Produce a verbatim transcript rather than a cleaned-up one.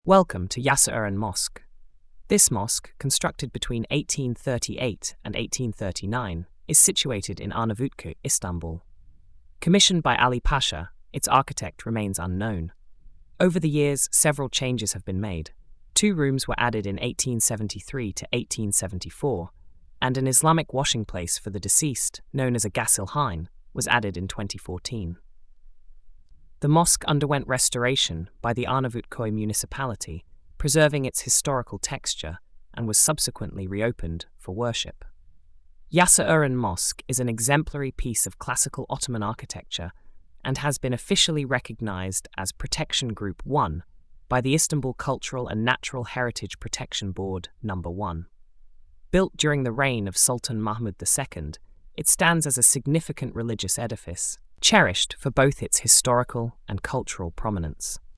Welcome to Yasaeran Mosque. This mosque, constructed between eighteen thirty-eight and eighteen thirty-nine, is situated in Arnavutköy, Istanbul. Commissioned by Ali Pasha, its architect remains unknown. Over the years, several changes have been made. Two rooms were added in eighteen seventy-three to eighteen seventy-four, and an Islamic washing place for the deceased, known as a Gasilhane, was added in twenty fourteen. The mosque underwent restoration by the Arnavutköy municipality, preserving its historical texture, and was subsequently reopened for worship. Yasaeran Mosque is an exemplary piece of classical Ottoman architecture and has been officially recognized as Protection Group one by the Istanbul Cultural and Natural Heritage Protection Board Number one. Built during the reign of Sultan Mahmud the Second, it stands as a significant religious edifice, cherished for both its historical and cultural prominence.